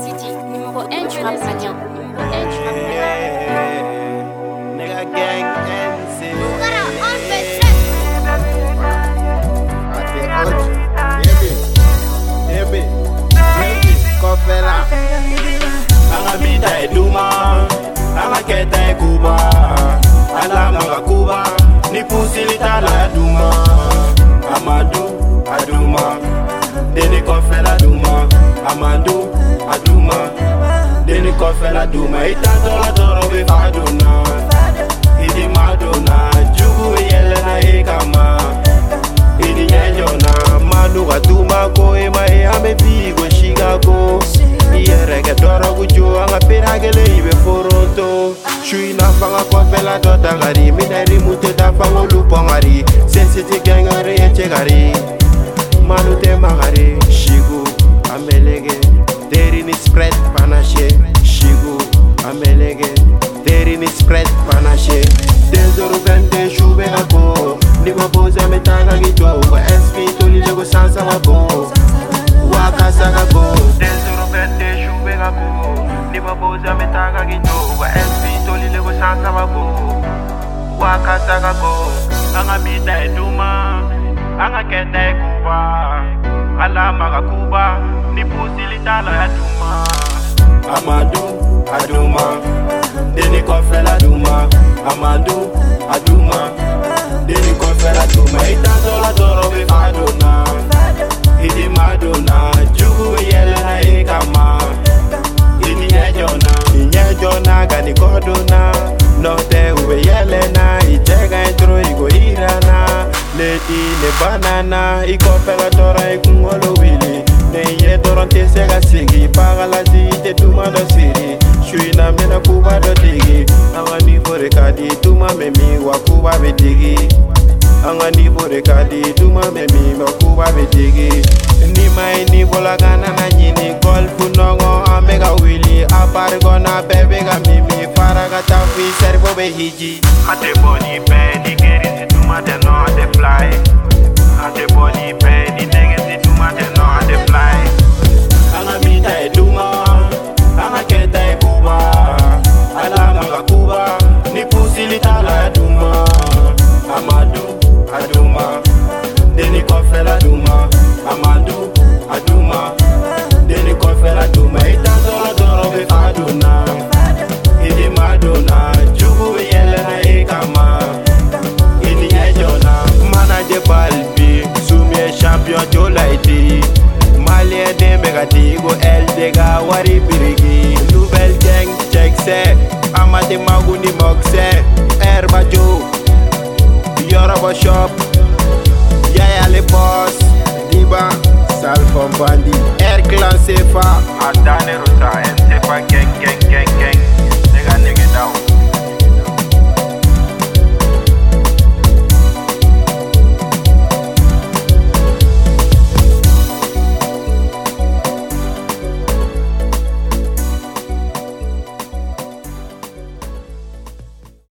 City, numéro 1 du rap malien. Nigga gang NC. Kofela anga bita eduma anga keta ekuba ala manga kuba ni pusilita la duma amadu aduma deni kofela duma amadu aduma deni kofela duma itantola toro be faduna idi maduna jugu yelena ekama idi nyejona manu aduma ko ema ame bigo Chicago iereke doro gujo anga piragele ibe foronto shui na fanga kofela dota ngari minari mute da fango lupo ngari sensiti gengare eche gari manu te magari shigu amelege deri ni spread panache shigu amelege deri ni spread panache dezoro vente shube ngako ni maboza metanga gitwa uba SP toli lego sansa wabo wakasaka go dezoro vente shube ngako ni maboza metanga gitwa SP toli lego sansa wabo wakasaka go anga mita eduma anga keta ekuba ala maga kuba ni pusilita la duma amadu aduma deni kofela duma amadu aduma deni kofela duma itantola toro be faduna idi maduna jugu yelena ekama idi nyejona gani koduna note ube yelena ijega intro igo irana leti ne banana ikofela tora ikungolo wili ne ye toronte sega sigi pagalazi te dumando siri shuina mena kuba do digi angani bore kadi tuma memi wakuba bedigi angani bore kadi tuma memi wakuba bedigi ni mai ni bolagana na nyini golfu nongo amega wili apar gona bebe ga mimi faraga tafi servo be hiji ate boni pe di geri tuma de no de fly ate boni pe di nege tuma de no de fly anga mita eduma anga keta ekuba ala manga kuba ni pusilita la duma amadu aduma deni kofela duma amadu aduma deni kofela duma itantola toro be faduna idi maduna jugu yelena ekama idi nyejona manaje balbi sumie champion jolaiti malien dembegati go eldega wari birigi nouvelle gang check se amade maguni mokse herbajo Yoruba shop yaya le boss diba salfon bandi air clan sefa adane rota en sefa gang gang